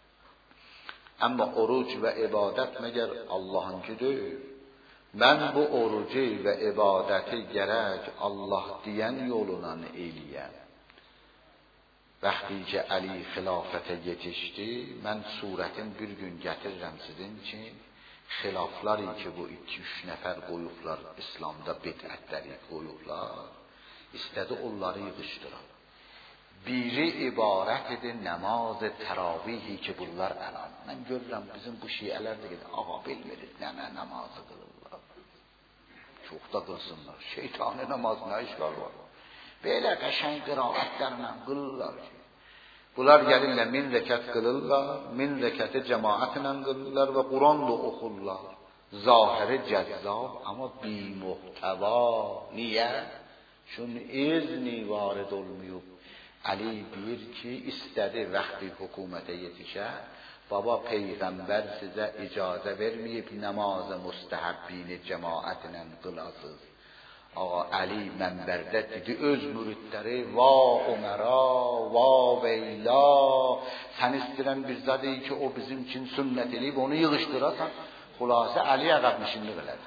Speaker 1: Ama oruç ve ibadet məgər Allah'ınkidir. Ben bu orucu ve ibadeti gerek Allah diyen yoluna eləyəm. Vaxtı ki Ali xilafətə yetişdi, mən surətin bir gün gətirirəm sizin için. Xilaflar ki bu 2-3 nəfər qoyublar, İslamda bidətləri qoyublar. İstədi onları yığışdıran. Biri ibarət edir namaz-ı təravihi ki bunlar əlan. Mən görürəm bizim bu şiələr də gedir. Ağa bilmirik nə namazı qılırlar. Çox da qılsınlar. Şeytani namaz nə işgal var. Belə qəşəng qiraətlərlə qılırlar ki. Bunlar gəlirlər 1000 rəkət qılırlar, 1000 rəkəti cəmaətlə qılırlar və Quran da oxurlar. Zahiri cəzzab ama bimuhtəva. Niyə? Çünki izni varid olmayıb. Ali deyir ki istədi vaxtı hökumətə yetişə. Baba peyğəmbər sizə icazə verməyib namaz müstəhəbbini cəmaətlə qılasız. Ağa Ali mənbərdə dedi öz müridləri va Ömərə, va Veyla. Sən istəyirən bir zadı ki o bizim için sünnət eləyib onu yığışdırasan. Xülasə Ali əqəbmişinlik elədi.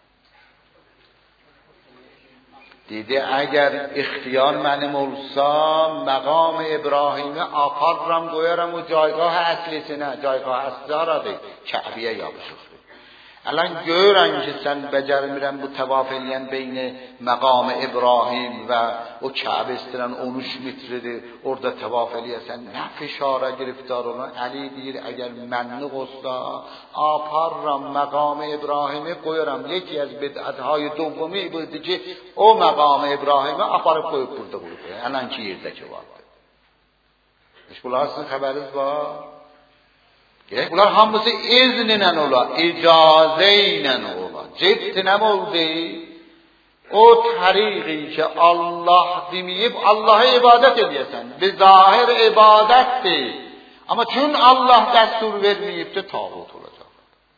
Speaker 1: Dedi eğer ihtiyar mənim olsa məqam İbrahim'i aparram qoyaram o caygah əslisinə, caygah əsli aradı, Kəbiyə yapışıqdır. Alan görən ki sən becərmirəm bu təvaf eləyən beyni məqam İbrahim və o Kəbə istirən 13 metrdir, orada təvaf eləyəsən, nə fişara giriftar olan. Ali deyir eğer mənlik olsa aparram məqam İbrahim'i qoyaram. Yeki az bid'atهای دومی بود ki o məqam İbrahim'i aparıb qoyub burada qoyub. Alan ki yerdəki vardı. Bunlar sizin xəbəriniz var. Bunlar hamısı iznlə ola, icazə ilə ola. Ciddi nə oldu? O təriqi ki Allah deməyib Allah'a ibadət edəsən. Bir zahir ibadətdir. Ama çün Allah dəstur verməyibdir, tağut olacaq.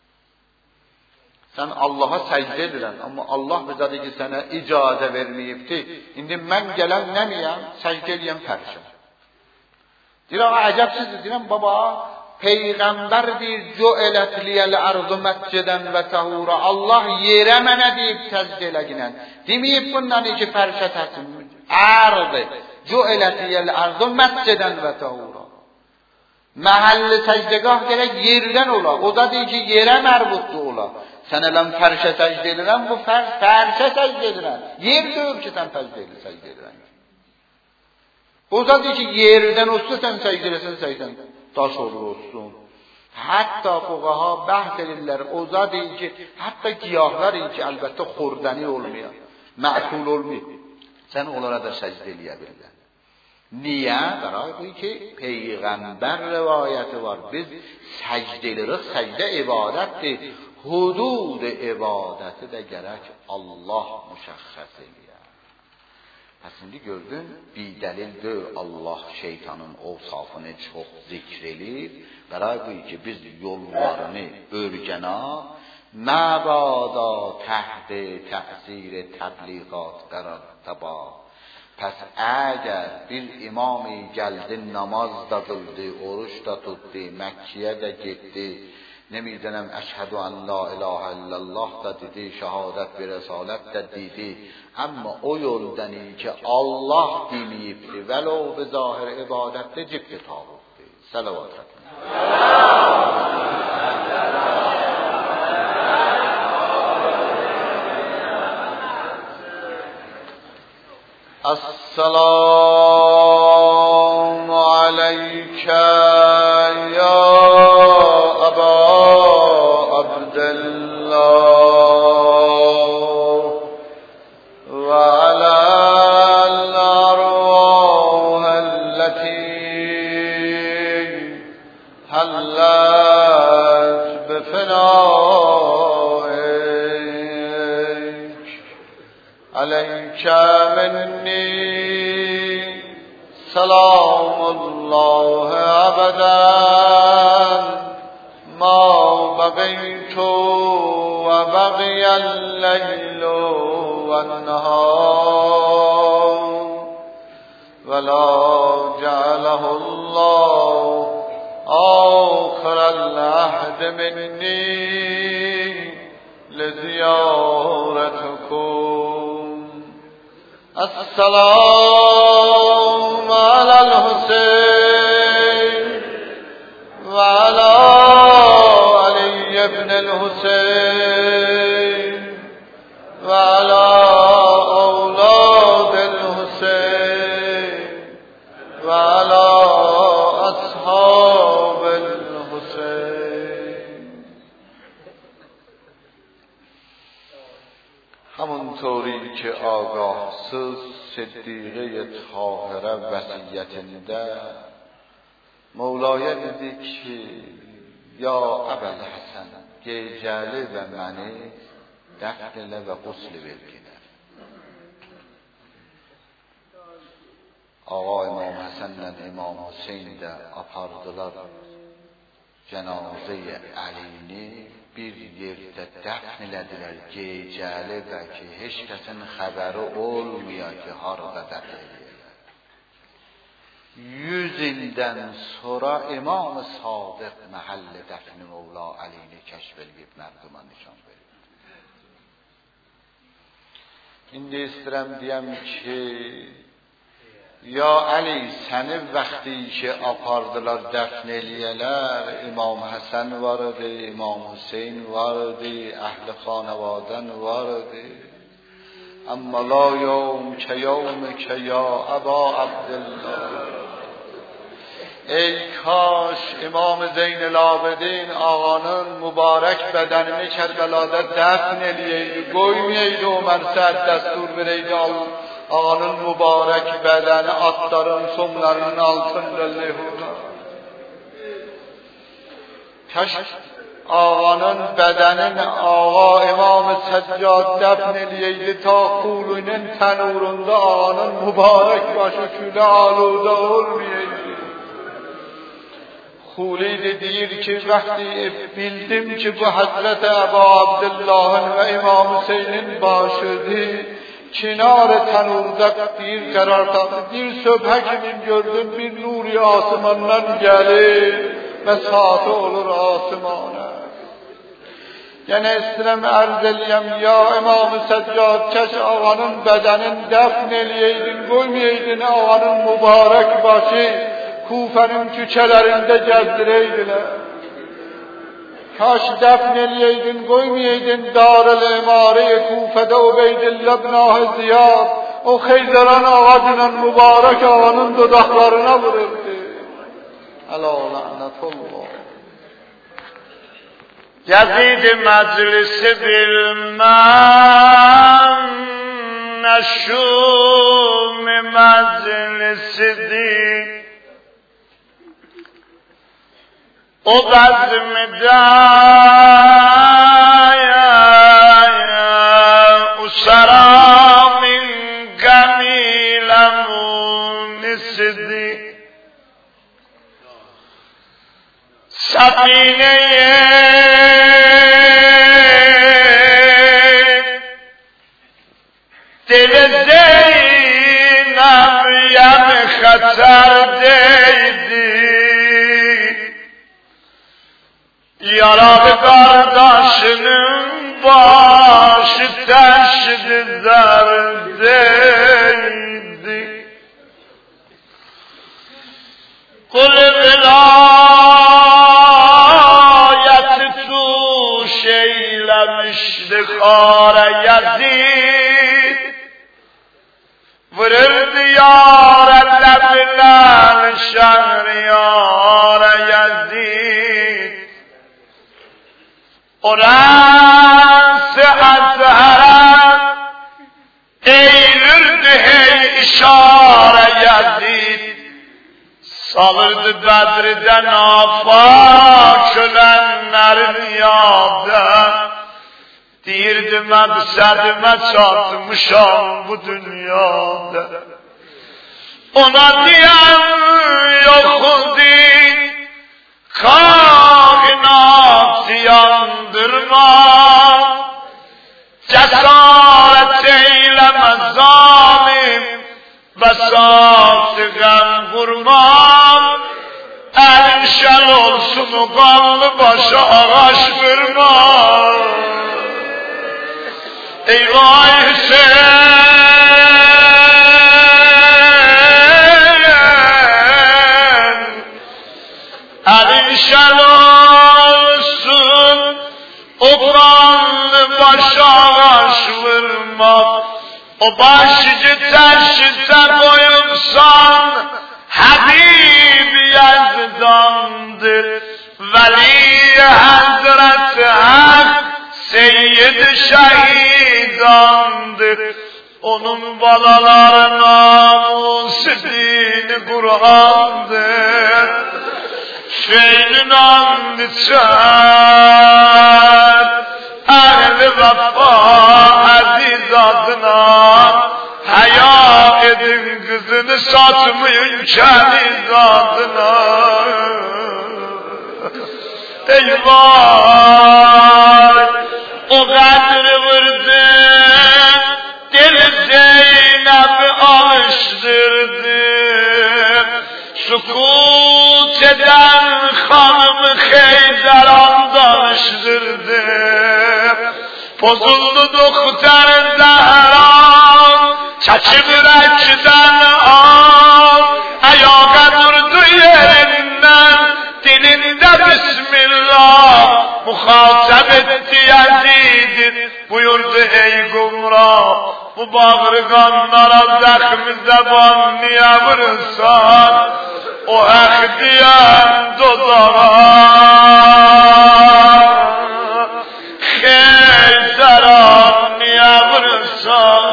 Speaker 1: Sən Allah'a səcdə edirən, amma Allah bizədir ki sənə icazə verməyibdir. İndi mən gələn nəmiyəm? Səcdə eləyəm fərşəm. Deyirəm, əcəbsizdir. Deyirəm, baba, Peyğəmbər deyir, cüelət liyəl arzu məscidən və təhura. Allah yerə mənə deyib təzdə eləginən. Deməyib bundan ki fərşə təsin. Ərdi, جعلت الارض مسجدا و طهورا. Mahall secdegah gerek yerden ola. O da deyir ki, yerə mərbutdur ola. Sən eləm fərşə səcdə edirəm, bu fərşə səcdə edirəm. Yer deyil ki, sən səcdə edirəm. O da deyir ki, yerdən olsa sən səcdə edirsən, səcdən daş olur olsun. Hətta fuqaha bəhs edirlər. O da deyir ki, hətta giyahlar ki, əlbəttə xordəni olmuyor, məkul olmuyor. Sən onlara da səcdə eləyə bilirlər. Niyə? برای bu ki peyğəmbər rivayəti var. Biz səcdə edirik, səcdə ibadətdir. Hudud ibadəti də gərək Allah müşəxxəs eləyər. Pəs indi gördün, bidəlildir Allah şeytanın ovsafını çox zikr edir. برای bu ki biz yollarını örgənək, məbada təhd təəsir təbliğat qərar təbaq. Pəs əgər bir imami gəldi, namaz da qıldı, oruç da tutdu, Məkkiyə də getdi, nemiddənəm əşhədü ən la ilahə illallah da dedi, şəhadət və rəsalət də dedi. Amma o yoldan ki Allah deməyibdi, vələ o və zahir ibadətdə cibdi tağutdi. Səlavat xətəm. السلام عليك يا أبا عبد الله وعلى الأرواح التي حلت بفنائك عليك مني سلام الله أبدا ما بقيت وبقي الليل والنهار ولا جعله الله آخر العهد مني لزيارتكم. السلام على الحسين وعلى علي بن الحسين وعلى أولاد الحسين وعلى أصحاب الحسين. همونطوری که آگاهسız صدیقه طاهره وصیتinde Mevla'ya dedi ki ya Əbəl Həsən gecəli və məni dəfn elə və qusl ver gedər. Ağa İmam Həsənlə İmam Hüseyn də apardılar cənazə-i Əlini bir yerdə dəfn elədilər gecəli və ki heç kəsin xəbəri olmuyor ki harada dəfn eləyirlər. 100 ildən sonra İmam Sadiq məhəll dəfni Mevla Əlini kəşf edib mərduma nişan verir. İndi istəyirəm deyəm ki ya Əli səni vaxtı ki apardılar dəfn eləyələr, İmam Həsən var idi, İmam Hüseyn var idi, əhl-i xanəvadən var idi. Amma la yevm ke yevmike ya Əba Abdullah. Ey kaş İmam Zeynel Abidin ağanın mübarək bədənini Kərbəlada dəfn eləyəydi, qoymayaydı o mərsəd dəstur verəydi ağanın mübarək bədəni atların somlarının altında lehurlar. Kaş ağanın bədənin ağa İmam-ı Səccad dəfn eləyəydi ta Xulunun tənurunda ağanın mübarək başı külə aluda olmayaydı. Xuli deyir ki vaxtı bildim ki bu Hazreti Əba Abdullah'ın və İmam Hüseynin başıdır. Kinar tanurda bir qərar tapdı. Bir söbhə kimi gördüm bir nuri asmandan gəlir və saati olur asmana. یعنی istəyirəm ərz eləyəm, ya İmam-ı Səccad, kəş ağanın bədənin dəfn eləydin, qoymaydın ağanın mübarək başı Kufənin küçələrində gəzdirəydilər. Kaş dəfn eləydin, qoymaydın Darül İmarə-i Kufədə Ubeydillah ibn Ziyad, o Xeyzəran ağacıyla mübarək ağanın dodaqlarına vururdu. Əla lənətullah.
Speaker 2: Yazid meclisi bilmem, neşum meclisidir. O bezmide usaramin gemile munisidir. Safineye deli Zeynep yemi haterdeydi. Yaralı kardeşinin başı teşdi derdeydi. Kul vilayeti tuş eylemişti kara Yazid. Vururdu yâre lebilen şehriyâre Yazid. Orası azhara eğilirdi hey işare Yazid. Salırdı Bedr'den afak ölenlerin yadı. Deyirdi məqsədimə çatmışam bu dünyada. Ona deyən yoxdur, kainatı yandırma. Cəsarət eyləmə zalim, bəsatı qəm qurma. Əlin şəl olsun o qanlı başa ağaç vurma. Eyvah Hüseyin, elin şel olsun, o kanlı başa ağaç vurma. O başıcı terşite koyulsan, Habib Yazdandır, Veli Hazreti Hak, Seyyid şehidandır. Onun balaları namus dini Kur'an'dır. Şeynin andı çar, ehl-i vefa aziz adına. Haya edin kızını satmayın kendi adına. Eyvah! O kadri vurdu, deli Zeynep'i alıştırdı. Sukut eden hanımı Xeyzəran danıştırdı. Bozuldu doktor Zəhran, çəkib ürəkdən al. Ayağa durdu yerindən, dilində Bismillah. Muhatap etti Yazid, buyurdu ey gumrah, bu bağrı kanlara zəxmi zəban niye vurursan, o hak diyen dodağa. Xeyzəran niye vurursan,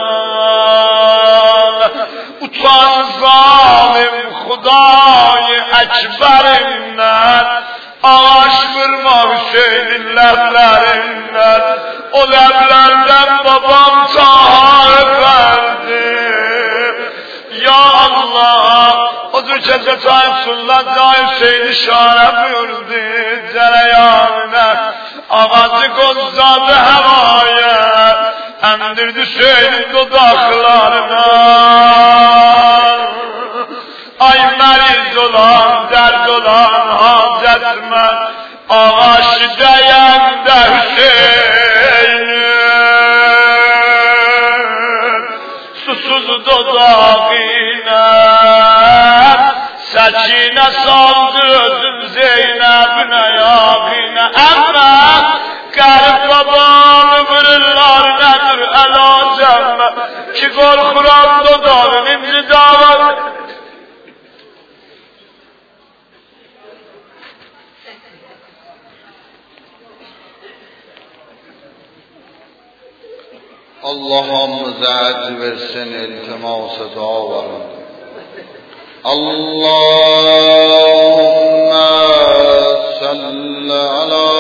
Speaker 2: utan zalim Xudayı Ekberinden, ağaç vurma Hüseyin'in ləblerinden, o ləblərdən babam sahip verdi. Ya Allah, o zülkəcə sahipsunlar, Hüseyin'i şare buyurdu cereyanına. Ağacı qozzadı havaya, əmdirdi Hüseyin'in dodaqlarına. Ay məriz olan, dərd olan hacətmən, ağaç dəyəndə Hüseyin باقینه سچینه سالدردن زینبine yağine ama garip babanı bırırlar nedir elacemme ki korkuram dodalın imzi davet
Speaker 1: Allah'ımıza acı versin, iltiması dua varın. Allahümme salli ala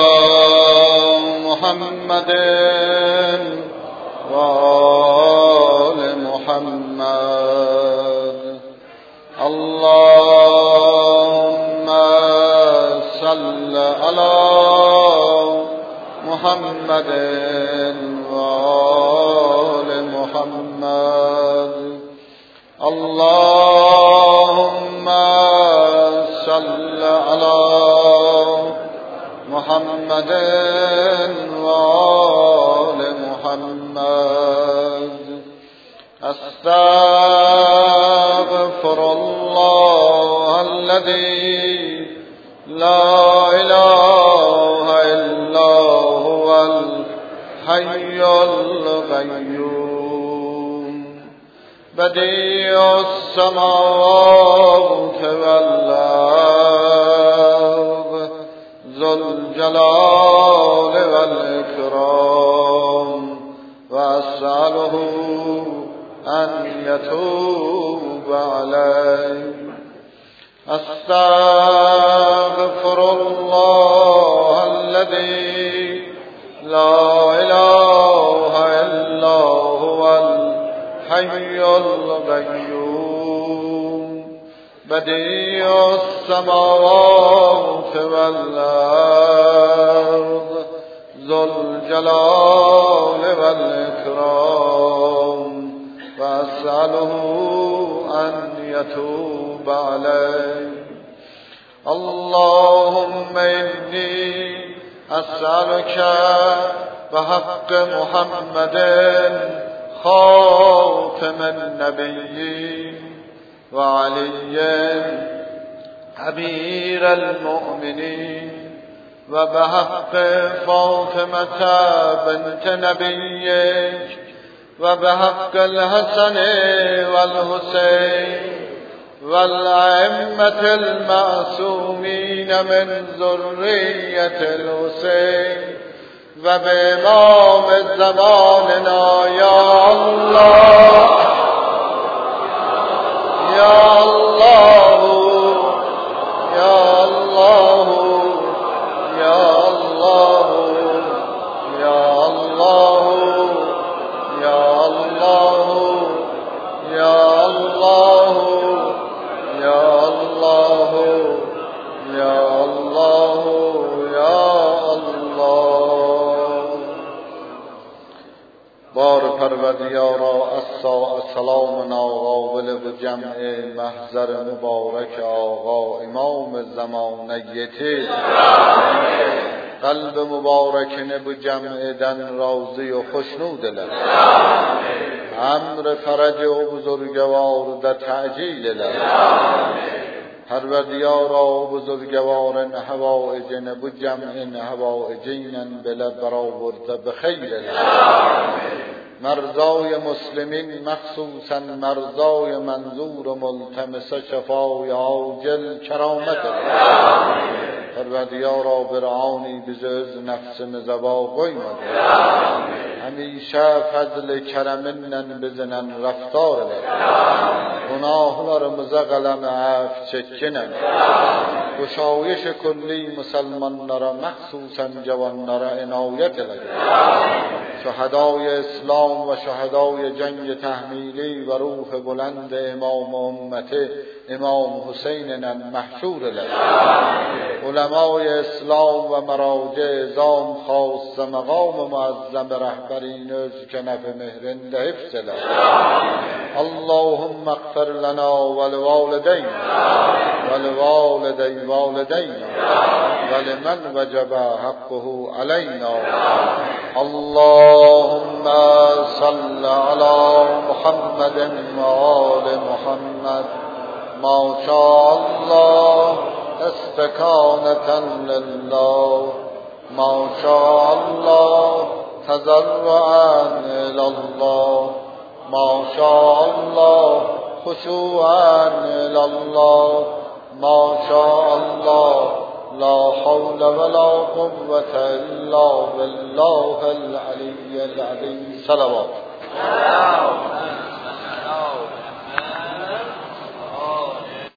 Speaker 1: Muhammedin ve ali Muhammed. Allahümme salli ala Muhammedin ve ali Muhammed. Allahümme salli ala Muhammedin ve ali Muhammed. Estağfirullahellezî la ilahe illa huvel hayyul gayyum. Bedi'us semavati vel ard zul celali vel ikram ve es'aluhu en yetûbe aleyh. Estağfirullahellezî la ilahe illa huvel hayyul gayyum. Bedi'us semavati vel ard zul celali vel ikram ve es'aluhu en yetûbe aleyh. Allahümme inni es'aluke ve hakkı Muhammedin خاتم النبيين وعلي أمير المؤمنين وبحق فاطمة بنت نبيك وبحق الحسن والحسين والأئمة المعصومين من ذرية الحسين وبإمام زماننا يا الله يا الله يا الله يا الله يا الله يا الله يا الله يا الله يا الله يا بار پروردگارا السلام ناقابل به جمع محضر مبارک آقا امام زمانیتی قلب مبارکine bu cem'den razı و خوشنود اله امر فرج و بزرگوار ده تعجیل اله پروردگارا و بزرگوارن حوائجن bu جمعن حوائجینن بله برآورده بخیر اله مرضای مسلمین مخصوصا مرضای منظور و ملتمس شفای عاجل کرامت پروردگارا برعانی بزرز نفس مزبا قیمت همیشه فضل کرمینن بزنن رفتار گناهlarımıza قلم عفو çekinen گشایش کلی مسلمانlara مخصوصا جوانlara عنایت eyle شهدای اسلام و شهدای جنگ تحمیلی و روح بلند امام امته امام حسین المحشور له، علمای اسلام و مراجع ازام خاص مقام معظم رهبرین از کنف مهرند حفظ له. اللهم اغفر لنا ولوالدینا ولوالدی والدینا ولمن وجب حقه علینا. اللهم صل على محمد وآل محمد ما شاء الله استكانة لله، ما شاء الله تضرعا إلى الله، ما شاء الله خشوعا إلى الله، ما شاء الله لا حول ولا قوة إلا بالله العلي العظيم. صلوات.